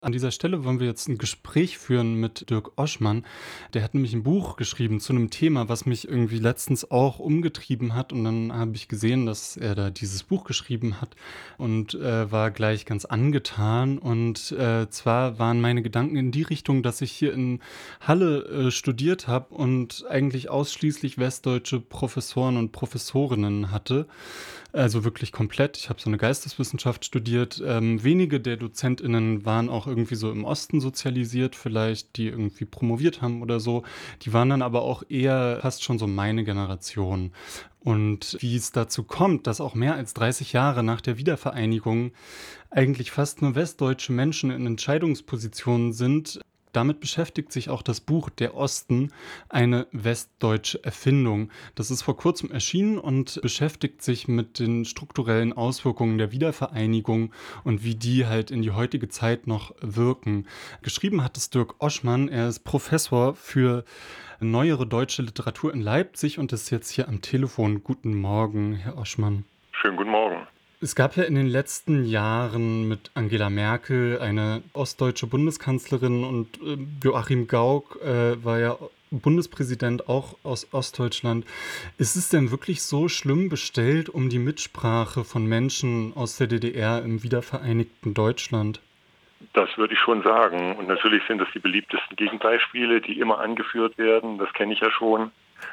An dieser Stelle wollen wir jetzt ein Gespräch führen mit Dirk Oschmann. Der hat nämlich ein Buch geschrieben zu einem Thema, was mich irgendwie letztens auch umgetrieben hat. Und dann habe ich gesehen, dass er da dieses Buch geschrieben hat und, war gleich ganz angetan. Und, zwar waren meine Gedanken in die Richtung, dass ich hier in Halle, studiert habe und eigentlich ausschließlich westdeutsche Professoren und Professorinnen hatte. Also wirklich komplett. Ich habe so eine Geisteswissenschaft studiert. Wenige der DozentInnen waren auch irgendwie so im Osten sozialisiert vielleicht, die irgendwie promoviert haben oder so. Die waren dann aber auch eher fast schon so meine Generation. Und wie es dazu kommt, dass auch mehr als 30 Jahre nach der Wiedervereinigung eigentlich fast nur westdeutsche Menschen in Entscheidungspositionen sind, damit beschäftigt sich auch das Buch Der Osten, eine westdeutsche Erfindung. Das ist vor kurzem erschienen und beschäftigt sich mit den strukturellen Auswirkungen der Wiedervereinigung und wie die halt in die heutige Zeit noch wirken. Geschrieben hat es Dirk Oschmann. Er ist Professor für neuere deutsche Literatur in Leipzig und ist jetzt hier am Telefon. Guten Morgen, Herr Oschmann. Schönen guten Morgen. Es gab ja in den letzten Jahren mit Angela Merkel eine ostdeutsche Bundeskanzlerin und Joachim Gauck war ja Bundespräsident auch aus Ostdeutschland. Ist es denn wirklich so schlimm bestellt um die Mitsprache von Menschen aus der DDR im wiedervereinigten Deutschland? Das würde ich schon sagen. Und natürlich sind das die beliebtesten Gegenbeispiele, die immer angeführt werden. Das kenne ich ja schon.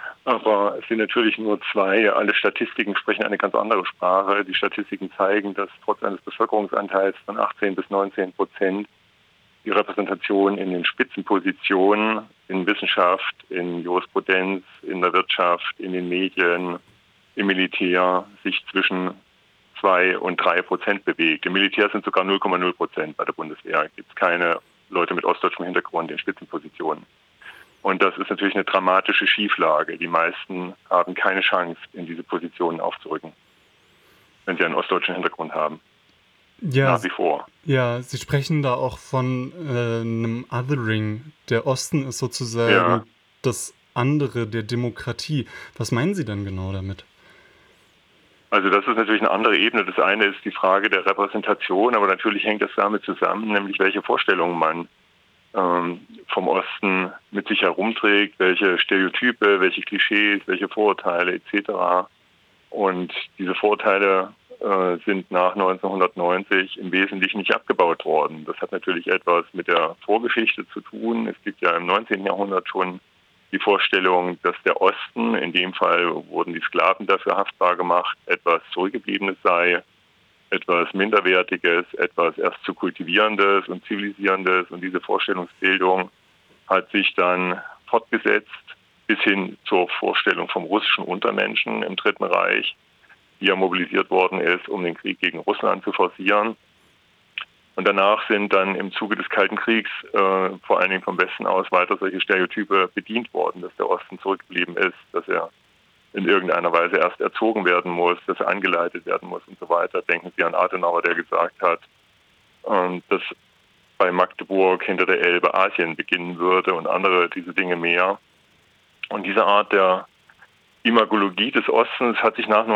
Aber es sind natürlich nur zwei. Alle Statistiken sprechen eine ganz andere Sprache. Die Statistiken zeigen, dass trotz eines Bevölkerungsanteils von 18-19% die Repräsentation in den Spitzenpositionen in Wissenschaft, in Jurisprudenz, in der Wirtschaft, in den Medien, im Militär sich zwischen 2 und 3% bewegt. Im Militär sind sogar 0,0%. Bei der Bundeswehr gibt es keine Leute mit ostdeutschem Hintergrund in Spitzenpositionen. Und das ist natürlich eine dramatische Schieflage. Die meisten haben keine Chance, in diese Positionen aufzurücken, wenn sie einen ostdeutschen Hintergrund haben. Ja, Nach wie vor. ja, Sie sprechen da auch von einem Othering. Der Osten ist sozusagen Ja, das andere der Demokratie. Was meinen Sie denn genau damit? also das ist natürlich eine andere Ebene. Das eine ist die Frage der Repräsentation, aber natürlich hängt das damit zusammen, nämlich welche Vorstellungen man vom Osten mit sich herumträgt, welche Stereotype, welche Klischees, welche Vorurteile etc. Und diese Vorurteile sind nach 1990 im Wesentlichen nicht abgebaut worden. Das hat natürlich etwas mit der Vorgeschichte zu tun. Es gibt ja im 19. Jahrhundert schon die Vorstellung, dass der Osten, in dem Fall wurden die Sklaven dafür haftbar gemacht, etwas Zurückgebliebenes sei, etwas Minderwertiges, etwas erst zu kultivierendes und zivilisierendes. Und diese Vorstellungsbildung hat sich dann fortgesetzt bis hin zur Vorstellung vom russischen Untermenschen im Dritten Reich, die ja mobilisiert worden ist, um den Krieg gegen Russland zu forcieren. Und danach sind dann im Zuge des Kalten Kriegs vor allen Dingen vom Westen aus weiter solche Stereotype bedient worden, dass der Osten zurückgeblieben ist, dass er in irgendeiner Weise erst erzogen werden muss, dass er angeleitet werden muss und so weiter. Denken Sie an Adenauer, der gesagt hat, dass bei Magdeburg hinter der Elbe Asien beginnen würde und andere diese Dinge mehr. Und diese Art der Imagologie des Ostens hat sich nach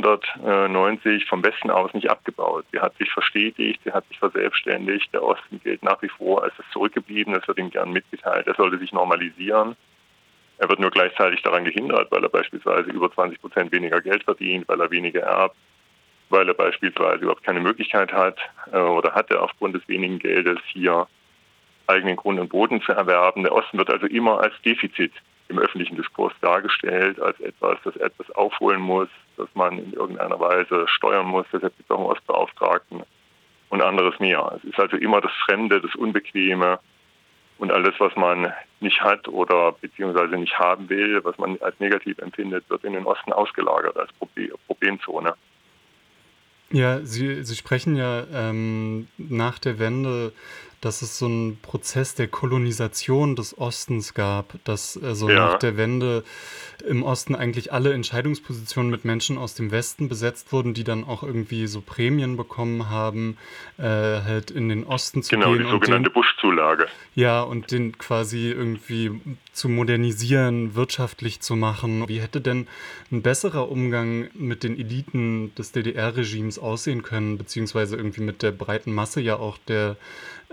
1990 vom Westen aus nicht abgebaut. Sie hat sich verstetigt, sie hat sich verselbstständigt. Der Osten gilt nach wie vor als das Zurückgebliebene, das wird ihm gern mitgeteilt. Er sollte sich normalisieren. Er wird nur gleichzeitig daran gehindert, weil er beispielsweise über 20% weniger Geld verdient, weil er weniger erbt, weil er beispielsweise überhaupt keine Möglichkeit hat oder hatte aufgrund des wenigen Geldes hier eigenen Grund und Boden zu erwerben. Der Osten wird also immer als Defizit im öffentlichen Diskurs dargestellt, als etwas, das etwas aufholen muss, das man in irgendeiner Weise steuern muss. Deshalb gibt es auch einen Ostbeauftragten und anderes mehr. Es ist also immer das Fremde, das Unbequeme und alles, was man nicht hat oder beziehungsweise nicht haben will, was man als negativ empfindet, wird in den Osten ausgelagert als Problemzone. Ja, Sie sprechen ja nach der Wende, dass es so einen Prozess der Kolonisation des Ostens gab, dass also nach Ja, der Wende im Osten eigentlich alle Entscheidungspositionen mit Menschen aus dem Westen besetzt wurden, die dann auch irgendwie so Prämien bekommen haben, halt in den Osten zu genau, die gehen und sogenannte den Bush-Zulage. ja, und den quasi irgendwie zu modernisieren, wirtschaftlich zu machen. Wie hätte denn ein besserer Umgang mit den Eliten des DDR-Regimes aussehen können, beziehungsweise irgendwie mit der breiten Masse ja auch der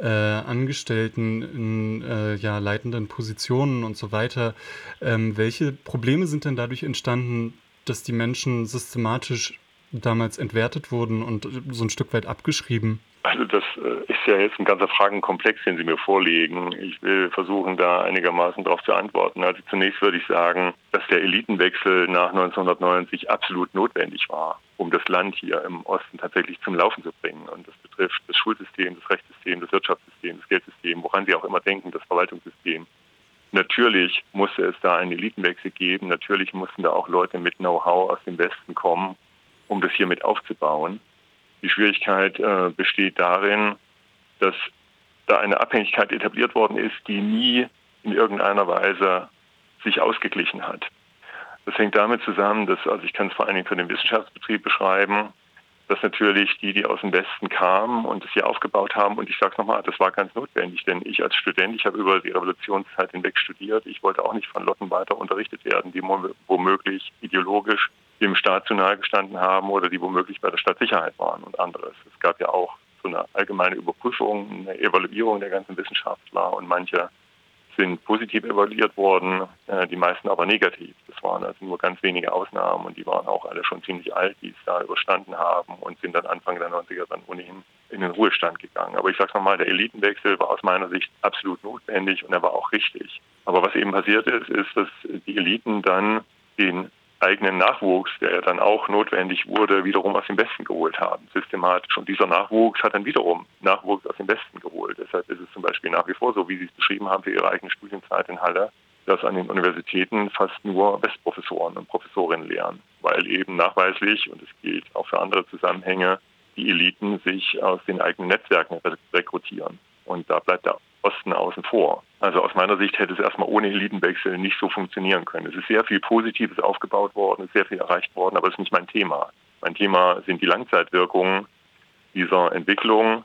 Angestellten in ja, leitenden Positionen und so weiter. Welche Probleme sind denn dadurch entstanden, dass die Menschen systematisch damals entwertet wurden und so ein Stück weit abgeschrieben? Also das ist ja jetzt ein ganzer Fragenkomplex, den Sie mir vorlegen. Ich will versuchen, da einigermaßen darauf zu antworten. Also zunächst würde ich sagen, dass der Elitenwechsel nach 1990 absolut notwendig war, um das Land hier im Osten tatsächlich zum Laufen zu bringen. Und das betrifft das Schulsystem, das Rechtssystem, das Wirtschaftssystem, das Geldsystem, woran Sie auch immer denken, das Verwaltungssystem. Natürlich musste es da einen Elitenwechsel geben. Natürlich mussten da auch Leute mit Know-how aus dem Westen kommen, um das hier mit aufzubauen. Die Schwierigkeit besteht darin, dass da eine Abhängigkeit etabliert worden ist, die nie in irgendeiner Weise sich ausgeglichen hat. Das hängt damit zusammen, dass, also ich kann es vor allen Dingen für den Wissenschaftsbetrieb beschreiben, dass natürlich die aus dem Westen kamen und es hier aufgebaut haben, und ich sage es nochmal, das war ganz notwendig, denn ich als Student, ich habe über die Revolutionszeit hinweg studiert, ich wollte auch nicht von Lotten weiter unterrichtet werden, die womöglich ideologisch dem Staat zu nahe gestanden haben oder die womöglich bei der Stadtsicherheit waren und anderes. Es gab ja auch so eine allgemeine Überprüfung, eine Evaluierung der ganzen Wissenschaftler, und manche sind positiv evaluiert worden, die meisten aber negativ. Das waren also nur ganz wenige Ausnahmen, und die waren auch alle schon ziemlich alt, die es da überstanden haben, und sind dann Anfang der 90er dann ohnehin in den Ruhestand gegangen. Aber ich sage nochmal, der Elitenwechsel war aus meiner Sicht absolut notwendig, und er war auch richtig. Aber was eben passiert ist, dass die Eliten dann den eigenen Nachwuchs, der ja dann auch notwendig wurde, wiederum aus dem Westen geholt haben, systematisch. Und dieser Nachwuchs hat dann wiederum Nachwuchs aus dem Westen geholt. Deshalb ist es zum Beispiel nach wie vor so, wie Sie es beschrieben haben für Ihre eigene Studienzeit in Halle, dass an den Universitäten fast nur Westprofessoren und Professorinnen lehren, weil eben nachweislich, und es gilt auch für andere Zusammenhänge, die Eliten sich aus den eigenen Netzwerken rekrutieren. Und da bleibt der Osten außen vor. Also aus meiner Sicht hätte es erstmal ohne Elitenwechsel nicht so funktionieren können. Es ist sehr viel Positives aufgebaut worden, es ist sehr viel erreicht worden, aber es ist nicht mein Thema. Mein Thema sind die Langzeitwirkungen dieser Entwicklung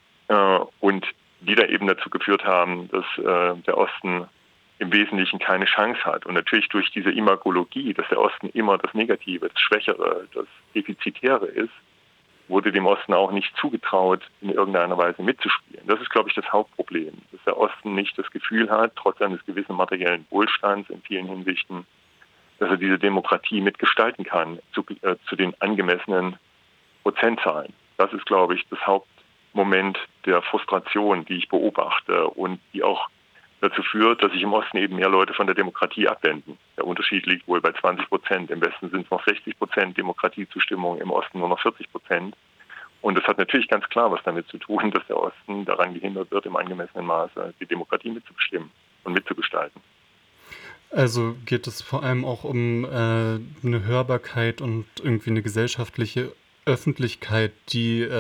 und die da eben dazu geführt haben, dass der Osten im Wesentlichen keine Chance hat. Und natürlich durch diese Imagologie, dass der Osten immer das Negative, das Schwächere, das Defizitäre ist, wurde dem Osten auch nicht zugetraut, in irgendeiner Weise mitzuspielen. Das ist, glaube ich, das Hauptproblem, dass der Osten nicht das Gefühl hat, trotz eines gewissen materiellen Wohlstands in vielen Hinsichten, dass er diese Demokratie mitgestalten kann zu den angemessenen Prozentzahlen. Das ist, glaube ich, das Hauptmoment der Frustration, die ich beobachte und die auch dazu führt, dass sich im Osten eben mehr Leute von der Demokratie abwenden. Der Unterschied liegt wohl bei 20%. Im Westen sind es noch 60% Demokratiezustimmung, im Osten nur noch 40%. Und das hat natürlich ganz klar was damit zu tun, dass der Osten daran gehindert wird, im angemessenen Maße die Demokratie mitzubestimmen und mitzugestalten. Also geht es vor allem auch um eine Hörbarkeit und irgendwie eine gesellschaftliche Öffentlichkeit, die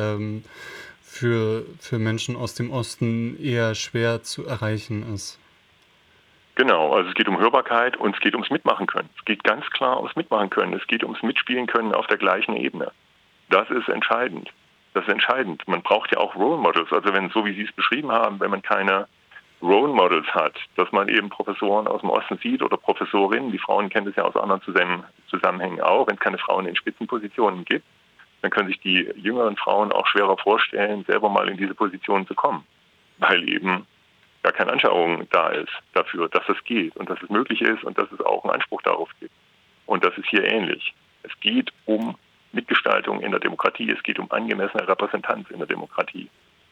für Menschen aus dem Osten eher schwer zu erreichen ist. Genau, also es geht um Hörbarkeit und es geht ums Mitmachen können. Es geht ganz klar ums Mitmachen können. Es geht ums Mitspielen können auf der gleichen Ebene. Das ist entscheidend. Das ist entscheidend. Man braucht ja auch Role Models. Also wenn, so wie Sie es beschrieben haben, wenn man keine Role Models hat, dass man eben Professoren aus dem Osten sieht oder Professorinnen, die Frauen kennen das ja aus anderen Zusammenhängen auch, wenn es keine Frauen in Spitzenpositionen gibt, dann können sich die jüngeren Frauen auch schwerer vorstellen, selber mal in diese Position zu kommen, weil eben gar keine Anschauung da ist dafür, dass es geht und dass es möglich ist und dass es auch einen Anspruch darauf gibt. Und das ist hier ähnlich. Es geht um Mitgestaltung in der Demokratie, es geht um angemessene Repräsentanz in der Demokratie.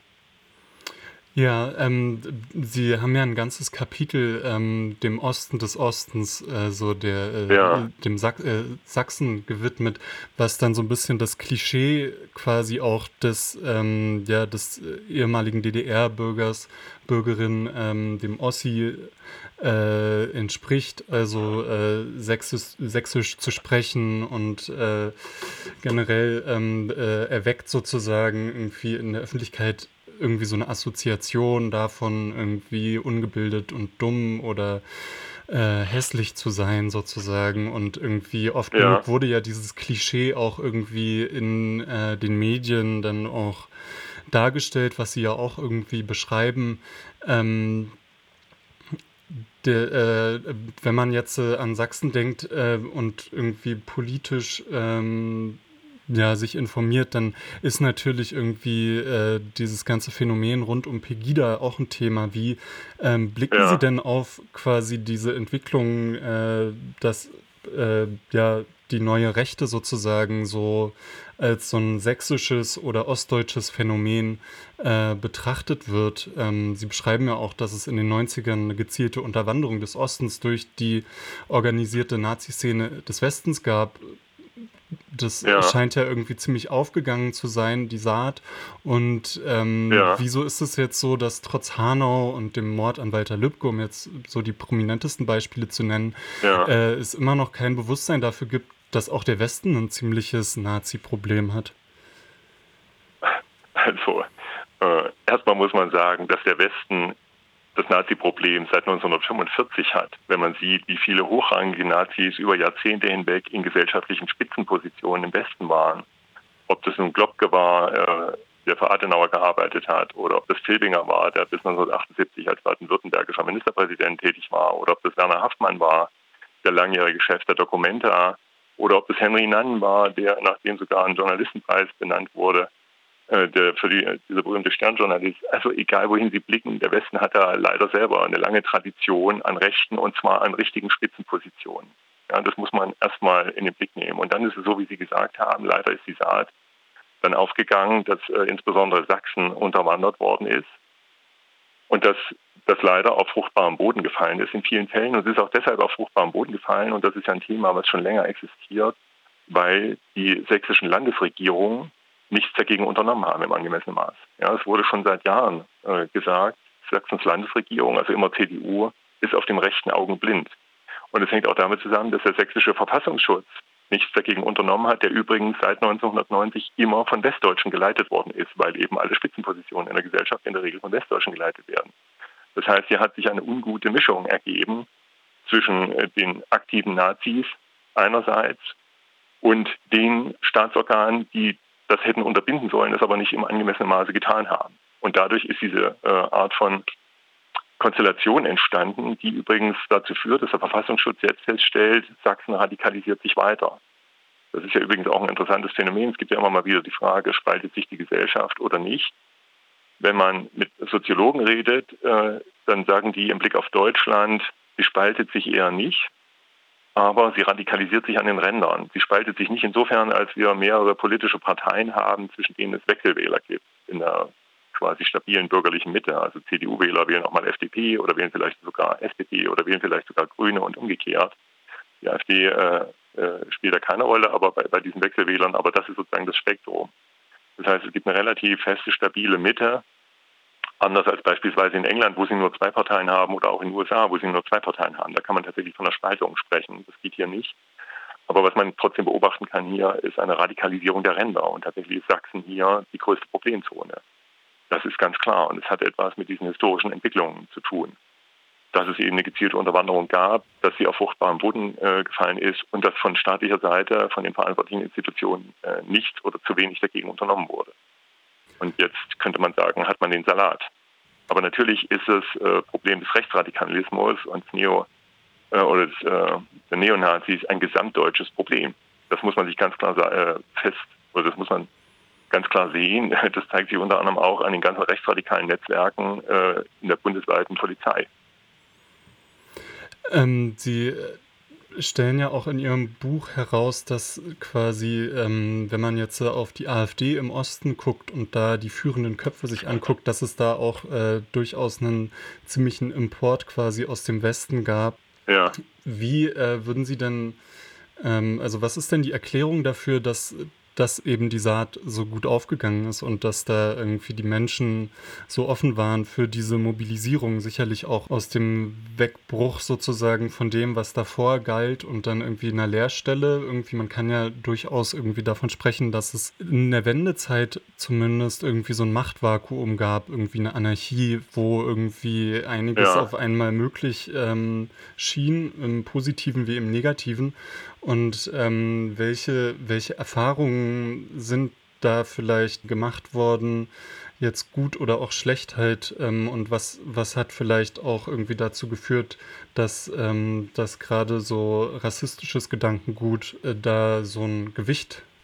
Ja, Sie haben ja ein ganzes Kapitel dem Osten des Ostens, so dem Sachsen gewidmet, was dann so ein bisschen das Klischee quasi auch des ehemaligen Bürgerin, dem Ossi entspricht, also sächsisch zu sprechen und generell erweckt sozusagen irgendwie in der Öffentlichkeit irgendwie so eine Assoziation davon, irgendwie ungebildet und dumm oder hässlich zu sein sozusagen, und irgendwie oft genug wurde ja dieses Klischee auch irgendwie in den Medien dann auch dargestellt, was Sie ja auch irgendwie beschreiben. Wenn man jetzt an Sachsen denkt und irgendwie politisch ja, sich informiert, dann ist natürlich irgendwie dieses ganze Phänomen rund um Pegida auch ein Thema. Wie blicken Sie Ja, denn auf quasi diese Entwicklung, dass ja die neue Rechte sozusagen so als so ein sächsisches oder ostdeutsches Phänomen betrachtet wird? Sie beschreiben ja auch, dass es in den 90ern eine gezielte Unterwanderung des Ostens durch die organisierte Nazi-Szene des Westens gab. Das ja, scheint ja irgendwie ziemlich aufgegangen zu sein, die Saat. Und ja. wieso ist es jetzt so, dass trotz Hanau und dem Mord an Walter Lübcke, um jetzt so die prominentesten Beispiele zu nennen, Ja, es immer noch kein Bewusstsein dafür gibt, dass auch der Westen ein ziemliches Nazi-Problem hat? also erstmal muss man sagen, dass der Westen das Nazi-Problem seit 1945 hat. Wenn man sieht, wie viele hochrangige Nazis über Jahrzehnte hinweg in gesellschaftlichen Spitzenpositionen im Westen waren. Ob das nun Globke war, der für Adenauer gearbeitet hat, oder ob das Filbinger war, der bis 1978 als baden-württembergischer Ministerpräsident tätig war, oder ob das Werner Haftmann war, der langjährige Chef der Documenta, oder ob das Henry Nannen war, der nachdem sogar ein Journalistenpreis benannt wurde, dieser berühmte Sternjournalist. Also egal, wohin Sie blicken, der Westen hat da leider selber eine lange Tradition an Rechten, und zwar an richtigen Spitzenpositionen. Ja, das muss man erstmal in den Blick nehmen. Und dann ist es so, wie Sie gesagt haben, leider ist die Saat dann aufgegangen, dass insbesondere Sachsen unterwandert worden ist und dass das leider auf fruchtbarem Boden gefallen ist in vielen Fällen. Und es ist auch deshalb auf fruchtbarem Boden gefallen, und das ist ja ein Thema, was schon länger existiert, weil die sächsischen Landesregierungen nichts dagegen unternommen haben im angemessenen Maß. Ja, es wurde schon seit Jahren gesagt, Sachsens Landesregierung, also immer CDU, ist auf dem rechten Augen blind. Und es hängt auch damit zusammen, dass der sächsische Verfassungsschutz nichts dagegen unternommen hat, der übrigens seit 1990 immer von Westdeutschen geleitet worden ist, weil eben alle Spitzenpositionen in der Gesellschaft in der Regel von Westdeutschen geleitet werden. Das heißt, hier hat sich eine ungute Mischung ergeben zwischen den aktiven Nazis einerseits und den Staatsorganen, die das hätten unterbinden sollen, das aber nicht im angemessenen Maße getan haben. Und dadurch ist diese Art von Konstellation entstanden, die übrigens dazu führt, dass der Verfassungsschutz jetzt feststellt, Sachsen radikalisiert sich weiter. Das ist ja übrigens auch ein interessantes Phänomen. Es gibt ja immer mal wieder die Frage, spaltet sich die Gesellschaft oder nicht? Wenn man mit Soziologen redet, dann sagen die im Blick auf Deutschland, sie spaltet sich eher nicht, aber sie radikalisiert sich an den Rändern. Sie spaltet sich nicht insofern, als wir mehrere politische Parteien haben, zwischen denen es Wechselwähler gibt in der quasi stabilen bürgerlichen Mitte. Also CDU-Wähler wählen auch mal FDP oder wählen vielleicht sogar SPD oder wählen vielleicht sogar Grüne und umgekehrt. Die AfD spielt da keine Rolle, aber bei diesen Wechselwählern, aber das ist sozusagen das Spektrum. Das heißt, es gibt eine relativ feste, stabile Mitte, anders als beispielsweise in England, wo sie nur zwei Parteien haben, oder auch in den USA, wo sie nur zwei Parteien haben. Da kann man tatsächlich von einer Spaltung sprechen. Das geht hier nicht. Aber was man trotzdem beobachten kann hier, ist eine Radikalisierung der Ränder. Und tatsächlich ist Sachsen hier die größte Problemzone. Das ist ganz klar. Und es hat etwas mit diesen historischen Entwicklungen zu tun. Dass es eben eine gezielte Unterwanderung gab, dass sie auf fruchtbarem Boden gefallen ist und dass von staatlicher Seite, von den verantwortlichen Institutionen nichts oder zu wenig dagegen unternommen wurde. Und jetzt könnte man sagen, hat man den Salat. Aber natürlich ist das Problem des Rechtsradikalismus und der Neonazis ein gesamtdeutsches Problem. Das muss man sich ganz klar das muss man ganz klar sehen. Das zeigt sich unter anderem auch an den ganzen rechtsradikalen Netzwerken in der bundesweiten Polizei. Sie stellen ja auch in Ihrem Buch heraus, dass quasi, wenn man jetzt auf die AfD im Osten guckt und da die führenden Köpfe sich anguckt, dass es da auch durchaus einen ziemlichen Import quasi aus dem Westen gab. Ja. Wie würden Sie denn, also was ist denn die Erklärung dafür, dass eben die Saat so gut aufgegangen ist und dass da irgendwie die Menschen so offen waren für diese Mobilisierung, sicherlich auch aus dem Wegbruch sozusagen von dem, was davor galt und dann irgendwie einer Leerstelle. Irgendwie, man kann ja durchaus irgendwie davon sprechen, dass es in der Wendezeit zumindest irgendwie so ein Machtvakuum gab, irgendwie eine Anarchie, wo irgendwie einiges auf einmal möglich schien, im Positiven wie im Negativen. Und welche Erfahrungen sind da vielleicht gemacht worden, jetzt gut oder auch schlecht halt, und was hat vielleicht auch irgendwie dazu geführt, dass gerade so rassistisches Gedankengut da so ein Gewicht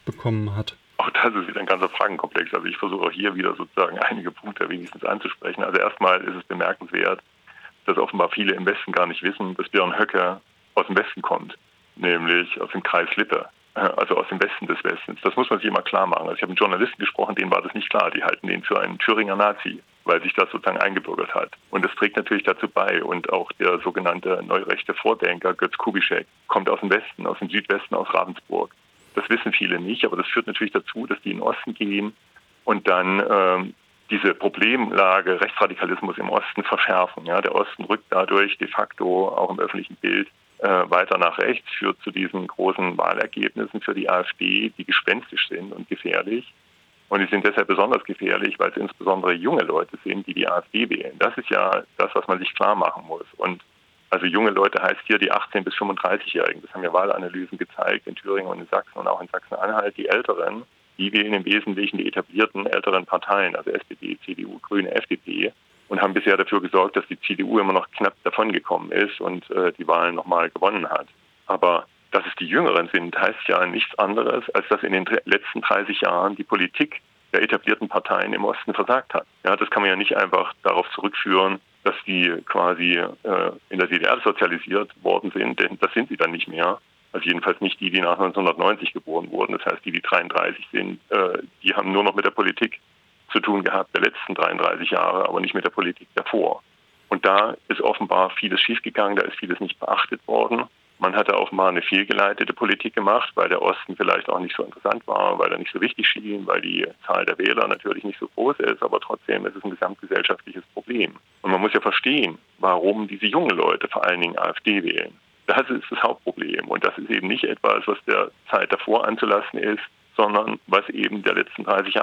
bekommen hat? Auch das ist wieder ein ganzer Fragenkomplex. Also ich versuche auch hier wieder sozusagen einige Punkte wenigstens anzusprechen. Also erstmal ist es bemerkenswert, dass offenbar viele im Westen gar nicht wissen, dass Björn Höcke aus dem Westen kommt, nämlich aus dem Kreis Lippe, also aus dem Westen des Westens. Das muss man sich immer klar machen. Also ich habe mit Journalisten gesprochen, denen war das nicht klar. Die halten den für einen Thüringer Nazi, weil sich das sozusagen eingebürgert hat. Und das trägt natürlich dazu bei. Und auch der sogenannte neurechte Vordenker Götz Kubitschek kommt aus dem Westen, aus dem Südwesten, aus Ravensburg. Das wissen viele nicht, aber das führt natürlich dazu, dass die in den Osten gehen und dann diese Problemlage Rechtsradikalismus im Osten verschärfen. Ja, der Osten rückt dadurch de facto auch im öffentlichen Bild weiter nach rechts, führt zu diesen großen Wahlergebnissen für die AfD, die gespenstisch sind und gefährlich. Und die sind deshalb besonders gefährlich, weil es insbesondere junge Leute sind, die die AfD wählen. Das ist ja das, was man sich klar machen muss. Und also junge Leute heißt hier die 18- bis 35-Jährigen. Das haben ja Wahlanalysen gezeigt in Thüringen und in Sachsen und auch in Sachsen-Anhalt. Die Älteren, die wählen im Wesentlichen die etablierten älteren Parteien, also SPD, CDU, Grüne, FDP, und haben bisher dafür gesorgt, dass die CDU immer noch knapp davongekommen ist und die Wahlen nochmal gewonnen hat. Aber dass es die Jüngeren sind, heißt ja nichts anderes, als dass in den letzten 30 Jahren die Politik der etablierten Parteien im Osten versagt hat. Ja, das kann man ja nicht einfach darauf zurückführen, dass die quasi in der DDR sozialisiert worden sind, denn das sind sie dann nicht mehr. Also jedenfalls nicht die, die nach 1990 geboren wurden. Das heißt, die 33 sind, die haben nur noch mit der Politik zu tun gehabt der letzten 33 Jahre, aber nicht mit der Politik davor. Und da ist offenbar vieles schiefgegangen, da ist vieles nicht beachtet worden. Man hatte offenbar eine fehlgeleitete Politik gemacht, weil der Osten vielleicht auch nicht so interessant war, weil er nicht so wichtig schien, weil die Zahl der Wähler natürlich nicht so groß ist, aber trotzdem ist es ein gesamtgesellschaftliches Problem. Und man muss ja verstehen, warum diese jungen Leute vor allen Dingen AfD wählen. Das ist das Hauptproblem. Und das ist eben nicht etwas, was der Zeit davor anzulasten ist, sondern was eben den letzten 30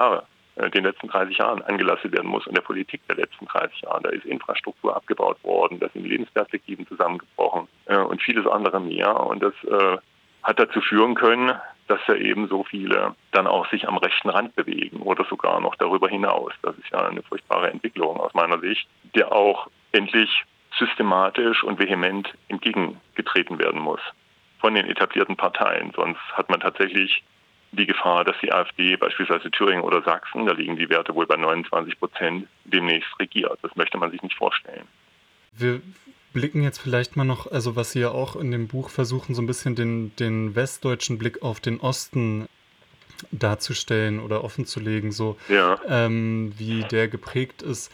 Jahren angelastet werden muss und der Politik der letzten 30 Jahre. Da ist Infrastruktur abgebaut worden, da sind Lebensperspektiven zusammengebrochen und vieles andere mehr. Und das hat dazu führen können, dass ja eben so viele dann auch sich am rechten Rand bewegen oder sogar noch darüber hinaus. Das ist ja eine furchtbare Entwicklung aus meiner Sicht, der auch endlich systematisch und vehement entgegengetreten werden muss von den etablierten Parteien. Sonst hat man tatsächlich die Gefahr, dass die AfD beispielsweise Thüringen oder Sachsen, da liegen die Werte wohl bei 29%, demnächst regiert. Das möchte man sich nicht vorstellen. Wir blicken jetzt vielleicht mal noch, also was Sie ja auch in dem Buch versuchen, so ein bisschen den westdeutschen Blick auf den Osten darzustellen oder offenzulegen, so Ja. Wie der geprägt ist.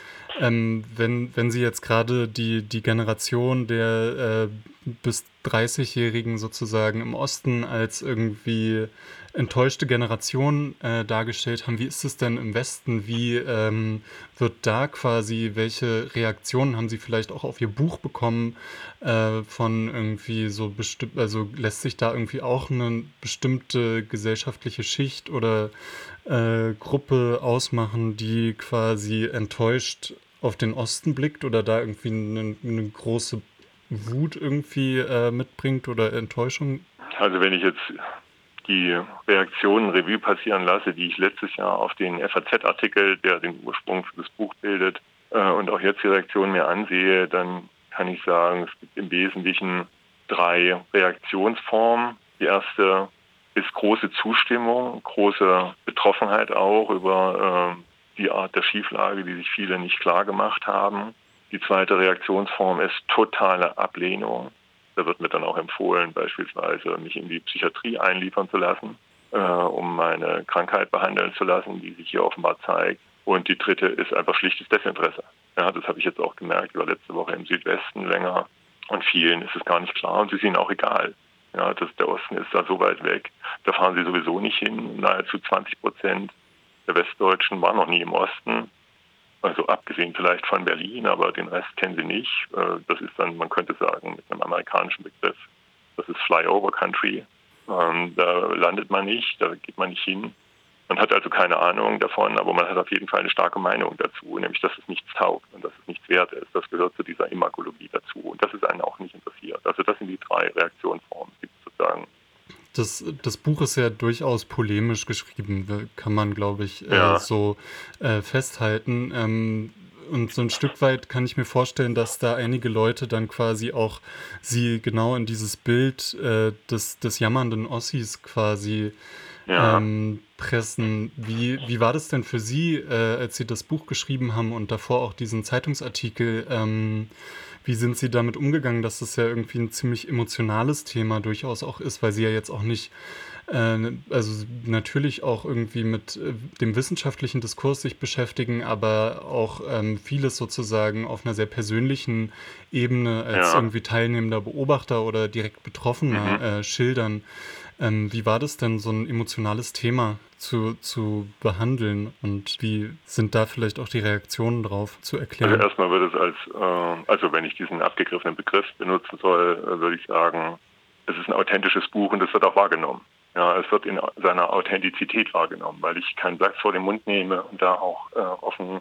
Wenn Sie jetzt gerade die Generation der bis 30-Jährigen sozusagen im Osten als irgendwie enttäuschte Generation dargestellt haben, wie ist es denn im Westen? Wie wird da quasi, welche Reaktionen haben Sie vielleicht auch auf Ihr Buch bekommen von irgendwie so bestimmt, also lässt sich da irgendwie auch eine bestimmte gesellschaftliche Schicht oder Gruppe ausmachen, die quasi enttäuscht auf den Osten blickt oder da irgendwie eine große Wut irgendwie mitbringt oder Enttäuschung? Also wenn ich jetzt die Reaktionen Revue passieren lasse, die ich letztes Jahr auf den FAZ-Artikel, der den Ursprung für das Buch bildet, und auch jetzt die Reaktionen mir ansehe, dann kann ich sagen, es gibt im Wesentlichen 3 Reaktionsformen. Die erste ist große Zustimmung, große Betroffenheit auch über die Art der Schieflage, die sich viele nicht klar gemacht haben. Die zweite Reaktionsform ist totale Ablehnung. Da wird mir dann auch empfohlen, beispielsweise mich in die Psychiatrie einliefern zu lassen, um meine Krankheit behandeln zu lassen, die sich hier offenbar zeigt. Und die dritte ist einfach schlichtes Desinteresse. Ja, das habe ich jetzt auch gemerkt, ich war letzte Woche im Südwesten länger und vielen ist es gar nicht klar und es ist ihnen auch egal. Ja, der Osten ist da so weit weg, da fahren sie sowieso nicht hin. Nahezu 20% der Westdeutschen waren noch nie im Osten. Also abgesehen vielleicht von Berlin, aber den Rest kennen sie nicht. Das ist dann, man könnte sagen, mit einem amerikanischen Begriff, das ist Flyover Country. Da landet man nicht, da geht man nicht hin. Man hat also keine Ahnung davon, aber man hat auf jeden Fall eine starke Meinung dazu, nämlich, dass es nichts taugt und dass es nichts wert ist. Das gehört zu dieser Immagologie dazu und das ist einen auch nicht interessiert. Also das sind die 3 Reaktionsformen, die es sozusagen. Das Buch ist ja durchaus polemisch geschrieben, kann man, glaube ich, so festhalten. Und so ein Stück weit kann ich mir vorstellen, dass da einige Leute dann quasi auch sie genau in dieses Bild des jammernden Ossis quasi Ja. pressen. Wie war das denn für Sie, als Sie das Buch geschrieben haben und davor auch diesen Zeitungsartikel? Wie sind Sie damit umgegangen, dass das ja irgendwie ein ziemlich emotionales Thema durchaus auch ist, weil Sie ja jetzt auch nicht, also natürlich auch irgendwie mit dem wissenschaftlichen Diskurs sich beschäftigen, aber auch vieles sozusagen auf einer sehr persönlichen Ebene als Ja. irgendwie teilnehmender Beobachter oder direkt Mhm. Betroffener schildern. Wie war das denn, so ein emotionales Thema zu behandeln und wie sind da vielleicht auch die Reaktionen drauf zu Also erklären? erstmal würde es also wenn ich diesen abgegriffenen Begriff benutzen soll, würde ich sagen, es ist ein authentisches Buch und es wird auch wahrgenommen. Ja, es wird in seiner Authentizität wahrgenommen, weil ich kein Blatt vor den Mund nehme und da auch offen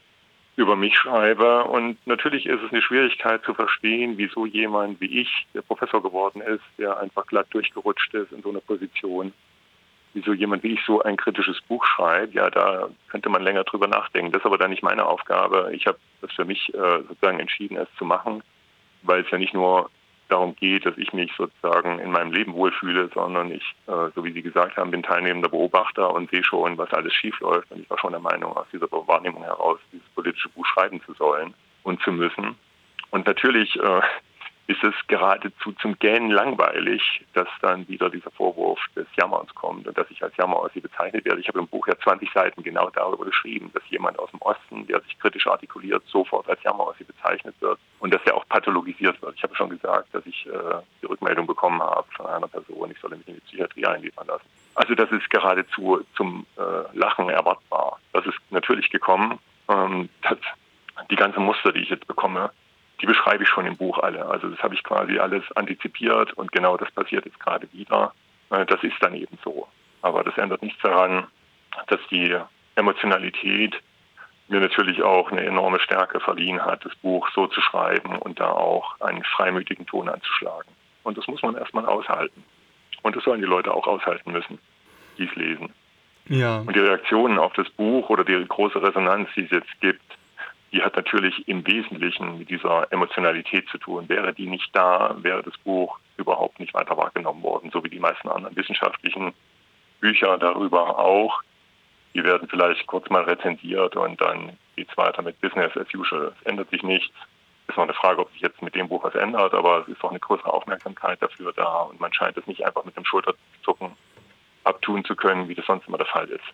über mich schreibe. Und natürlich ist es eine Schwierigkeit zu verstehen, wieso jemand wie ich, der Professor geworden ist, der einfach glatt durchgerutscht ist in so einer Position, wieso jemand wie ich so ein kritisches Buch schreibt. Ja, da könnte man länger drüber nachdenken. Das ist aber dann nicht meine Aufgabe. Ich habe das für mich sozusagen entschieden, es zu machen, weil es ja nicht nur darum geht, dass ich mich sozusagen in meinem Leben wohlfühle, sondern ich, so wie Sie gesagt haben, bin teilnehmender Beobachter und sehe schon, was alles schiefläuft. Und ich war schon der Meinung, aus dieser Wahrnehmung heraus dieses politische Buch schreiben zu sollen und zu müssen. Und natürlich ist es geradezu zum Gähnen langweilig, dass dann wieder dieser Vorwurf des Jammerns kommt und dass ich als Jammerossi bezeichnet werde. Ich habe im Buch ja 20 Seiten genau darüber geschrieben, dass jemand aus dem Osten, der sich kritisch artikuliert, sofort als Jammerossi bezeichnet wird und dass er auch pathologisiert wird. Ich habe schon gesagt, dass ich die Rückmeldung bekommen habe von einer Person, ich solle mich in die Psychiatrie einliefern lassen. Also das ist geradezu zum Lachen erwartbar. Das ist natürlich gekommen. Das, die ganzen Muster, die ich jetzt bekomme, die beschreibe ich schon im Buch alle. Also das habe ich quasi alles antizipiert und genau das passiert jetzt gerade wieder. Das ist dann eben so. Aber das ändert nichts daran, dass die Emotionalität mir natürlich auch eine enorme Stärke verliehen hat, das Buch so zu schreiben und da auch einen freimütigen Ton anzuschlagen. Und das muss man erstmal aushalten. Und das sollen die Leute auch aushalten müssen, die es lesen. Ja, Und die Reaktionen auf das Buch oder die große Resonanz, die es jetzt gibt, die hat natürlich im Wesentlichen mit dieser Emotionalität zu tun. Wäre die nicht da, wäre das Buch überhaupt nicht weiter wahrgenommen worden, so wie die meisten anderen wissenschaftlichen Bücher darüber auch. Die werden vielleicht kurz mal rezensiert und dann geht es weiter mit Business as usual. Es ändert sich nichts. Es ist noch eine Frage, ob sich jetzt mit dem Buch was ändert, aber es ist auch eine größere Aufmerksamkeit dafür da und man scheint es nicht einfach mit dem Schulterzucken abtun zu können, wie das sonst immer der Fall ist.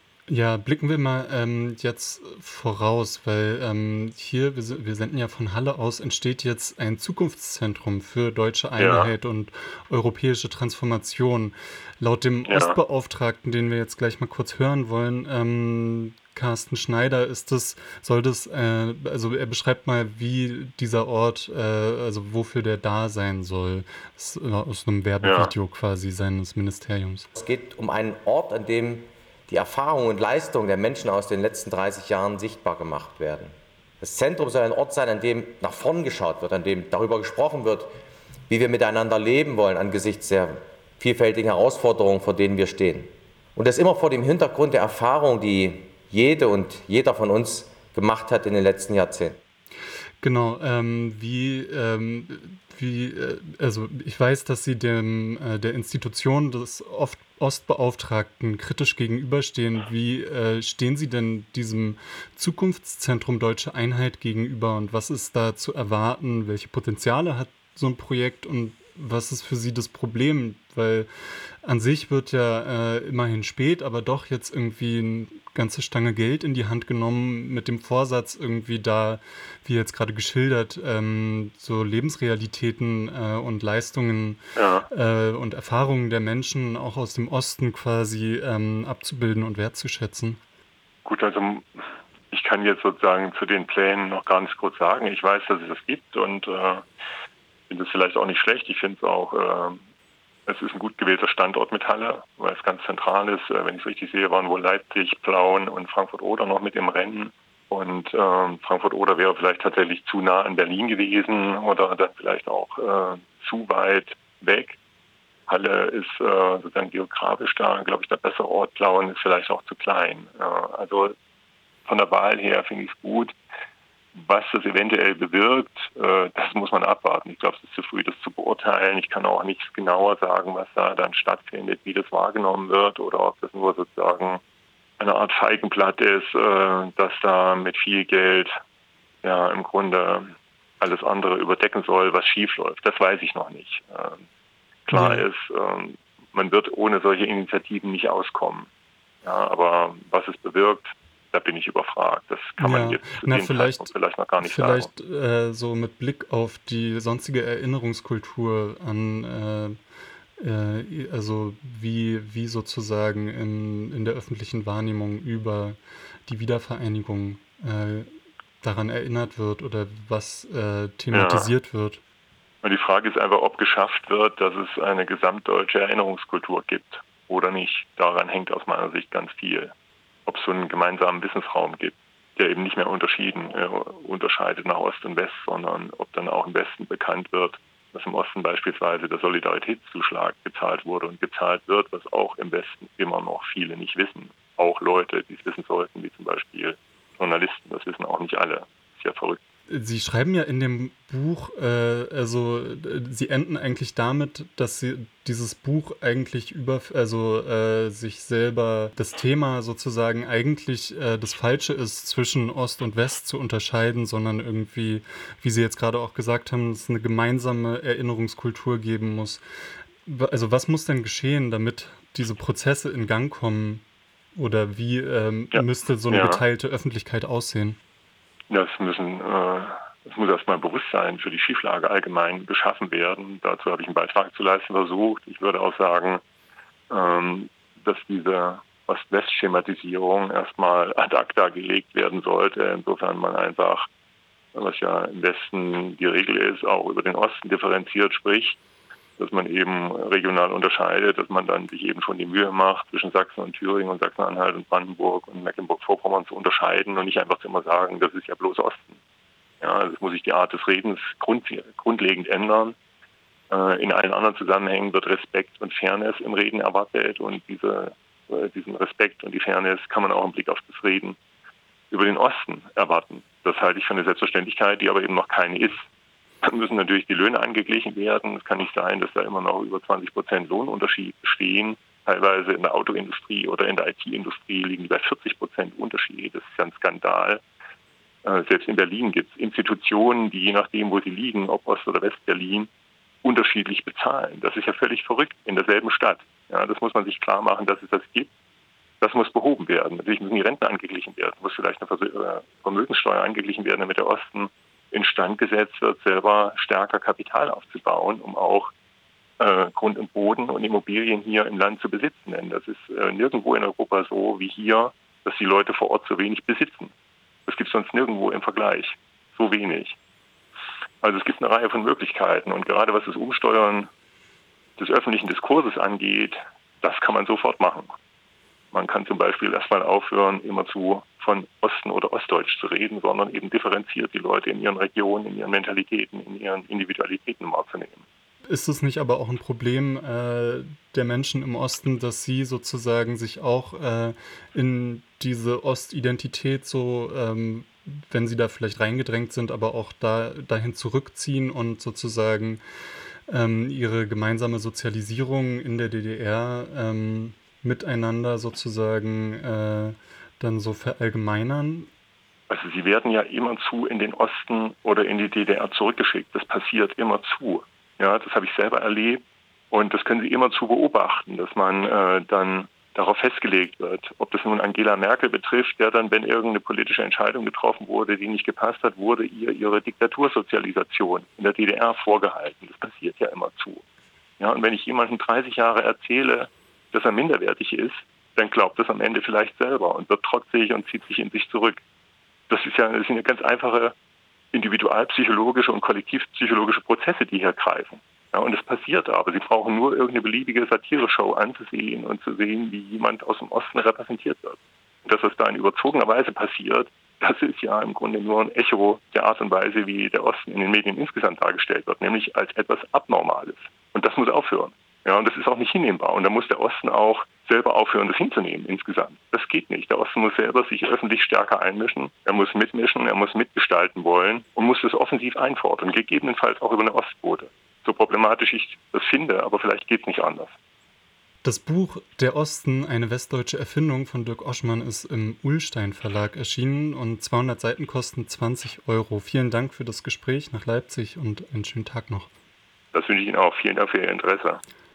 ja, blicken wir mal jetzt voraus, weil hier, wir senden ja von Halle aus, entsteht jetzt ein Zukunftszentrum für deutsche Ja, Einheit und europäische Transformation. Laut dem ja, Ostbeauftragten, den wir jetzt gleich mal kurz hören wollen, Carsten Schneider, soll das, also er beschreibt mal, wie dieser Ort, also wofür der da sein soll. Das ist aus einem ja, Werbevideo quasi seines Ministeriums. Es geht um einen Ort, an dem die Erfahrungen und Leistungen der Menschen aus den letzten 30 Jahren sichtbar gemacht werden. Das Zentrum soll ein Ort sein, an dem nach vorn geschaut wird, an dem darüber gesprochen wird, wie wir miteinander leben wollen angesichts der vielfältigen Herausforderungen, vor denen wir stehen. Und das immer vor dem Hintergrund der Erfahrung, die jede und jeder von uns gemacht hat in den letzten Jahrzehnten. Genau, also ich weiß, dass Sie der Institution des Ostbeauftragten kritisch gegenüberstehen. Wie stehen Sie denn diesem Zukunftszentrum Deutsche Einheit gegenüber und was ist da zu erwarten? Welche Potenziale hat so ein Projekt und was ist für Sie das Problem? Weil an sich wird ja immerhin spät, aber doch jetzt irgendwie eine ganze Stange Geld in die Hand genommen mit dem Vorsatz irgendwie da, wie jetzt gerade geschildert, so Lebensrealitäten und Leistungen ja. und Erfahrungen der Menschen auch aus dem Osten quasi abzubilden und wertzuschätzen. Gut, also ich kann jetzt sozusagen zu den Plänen noch gar nichts kurz sagen. Ich weiß, dass es das gibt und finde es vielleicht auch nicht schlecht. Ich finde es auch, es ist ein gut gewählter Standort mit Halle, weil es ganz zentral ist. Wenn ich es richtig sehe, waren wohl Leipzig, Plauen und Frankfurt-Oder noch mit im Rennen. Und Frankfurt-Oder wäre vielleicht tatsächlich zu nah an Berlin gewesen oder dann vielleicht auch zu weit weg. Halle ist sozusagen geografisch da, glaube ich, der bessere Ort. Plauen ist vielleicht auch zu klein. Also von der Wahl her finde ich es gut. Was das eventuell bewirkt, das muss man abwarten. Ich glaube, es ist zu früh, das zu beurteilen. Ich kann auch nicht genauer sagen, was da dann stattfindet, wie das wahrgenommen wird oder ob das nur sozusagen eine Art Feigenblatt ist, das da mit viel Geld ja im Grunde alles andere überdecken soll, was schief läuft. Das weiß ich noch nicht. Klar ist, man wird ohne solche Initiativen nicht auskommen. Ja, aber was es bewirkt, da bin ich überfragt. Das kann man jetzt zu dem Zeitpunkt vielleicht noch gar nicht sagen. Vielleicht so mit Blick auf die sonstige Erinnerungskultur an, also wie sozusagen in der öffentlichen Wahrnehmung über die Wiedervereinigung daran erinnert wird oder was thematisiert wird. Und die Frage ist einfach, ob geschafft wird, dass es eine gesamtdeutsche Erinnerungskultur gibt oder nicht. Daran hängt aus meiner Sicht ganz viel. Ob es so einen gemeinsamen Wissensraum gibt, der eben nicht mehr unterscheidet nach Ost und West, sondern ob dann auch im Westen bekannt wird, dass im Osten beispielsweise der Solidaritätszuschlag gezahlt wurde und gezahlt wird, was auch im Westen immer noch viele nicht wissen. Auch Leute, die es wissen sollten, wie zum Beispiel Journalisten, das wissen auch nicht alle. Das ist ja verrückt. Sie schreiben ja in dem Buch, Sie enden eigentlich damit, dass Sie dieses Buch eigentlich sich selber das Thema sozusagen eigentlich das Falsche ist, zwischen Ost und West zu unterscheiden, sondern irgendwie, wie Sie jetzt gerade auch gesagt haben, es eine gemeinsame Erinnerungskultur geben muss. Also was muss denn geschehen, damit diese Prozesse in Gang kommen? Oder wie müsste so eine geteilte Öffentlichkeit aussehen? Das muss erstmal Bewusstsein für die Schieflage allgemein geschaffen werden. Dazu habe ich einen Beitrag zu leisten versucht. Ich würde auch sagen, dass diese Ost-West-Schematisierung erstmal ad acta gelegt werden sollte. Insofern man einfach, was ja im Westen die Regel ist, auch über den Osten differenziert spricht, dass man eben regional unterscheidet, dass man dann sich eben schon die Mühe macht, zwischen Sachsen und Thüringen und Sachsen-Anhalt und Brandenburg und Mecklenburg-Vorpommern zu unterscheiden und nicht einfach zu immer sagen, das ist ja bloß Osten. Ja, das muss sich die Art des Redens grundlegend ändern. In allen anderen Zusammenhängen wird Respekt und Fairness im Reden erwartet und diesen Respekt und die Fairness kann man auch im Blick auf das Reden über den Osten erwarten. Das halte ich für eine Selbstverständlichkeit, die aber eben noch keine ist. Dann müssen natürlich die Löhne angeglichen werden. Es kann nicht sein, dass da immer noch über 20% Lohnunterschied bestehen. Teilweise in der Autoindustrie oder in der IT-Industrie liegen bei 40% Unterschied. Das ist ja ein Skandal. Selbst in Berlin gibt es Institutionen, die je nachdem, wo sie liegen, ob Ost- oder West-Berlin, unterschiedlich bezahlen. Das ist ja völlig verrückt in derselben Stadt. Ja, das muss man sich klar machen, dass es das gibt. Das muss behoben werden. Natürlich müssen die Renten angeglichen werden. Muss vielleicht eine Vermögenssteuer angeglichen werden, damit der Osten instand gesetzt wird, selber stärker Kapital aufzubauen, um auch Grund und Boden und Immobilien hier im Land zu besitzen. Denn das ist nirgendwo in Europa so wie hier, dass die Leute vor Ort so wenig besitzen. Das gibt es sonst nirgendwo im Vergleich. So wenig. Also es gibt eine Reihe von Möglichkeiten. Und gerade was das Umsteuern des öffentlichen Diskurses angeht, das kann man sofort machen. Man kann zum Beispiel erstmal aufhören, immerzu von Osten oder Ostdeutsch zu reden, sondern eben differenziert die Leute in ihren Regionen, in ihren Mentalitäten, in ihren Individualitäten wahrzunehmen. Ist es nicht aber auch ein Problem der Menschen im Osten, dass sie sozusagen sich auch in diese Ostidentität so, wenn sie da vielleicht reingedrängt sind, aber auch dahin zurückziehen und sozusagen ihre gemeinsame Sozialisierung in der DDR miteinander sozusagen dann so verallgemeinern? Also sie werden ja immerzu in den Osten oder in die DDR zurückgeschickt. Das passiert immerzu. Ja, das habe ich selber erlebt und das können Sie immerzu beobachten, dass man dann darauf festgelegt wird. Ob das nun Angela Merkel betrifft, der dann, wenn irgendeine politische Entscheidung getroffen wurde, die nicht gepasst hat, wurde ihre Diktatursozialisation in der DDR vorgehalten. Das passiert ja immerzu. Ja, und wenn ich jemandem 30 Jahre erzähle, dass er minderwertig ist, dann glaubt das am Ende vielleicht selber und wird trotzig und zieht sich in sich zurück. Das sind ja ganz einfache individualpsychologische und kollektivpsychologische Prozesse, die hier greifen. Ja, und es passiert aber. Sie brauchen nur irgendeine beliebige Satire-Show anzusehen und zu sehen, wie jemand aus dem Osten repräsentiert wird. Und dass das da in überzogener Weise passiert, das ist ja im Grunde nur ein Echo der Art und Weise, wie der Osten in den Medien insgesamt dargestellt wird, nämlich als etwas Abnormales. Und das muss aufhören. Ja, und das ist auch nicht hinnehmbar. Und da muss der Osten auch selber aufhören, das hinzunehmen insgesamt. Das geht nicht. Der Osten muss selber sich öffentlich stärker einmischen. Er muss mitmischen, er muss mitgestalten wollen und muss das offensiv einfordern, gegebenenfalls auch über eine Ostquote. So problematisch ich das finde, aber vielleicht geht es nicht anders. Das Buch Der Osten, eine westdeutsche Erfindung von Dirk Oschmann ist im Ullstein Verlag erschienen und 200 Seiten kosten 20 Euro. Vielen Dank für das Gespräch nach Leipzig und einen schönen Tag noch. Das wünsche ich Ihnen auch. Vielen Dank für Ihr Interesse.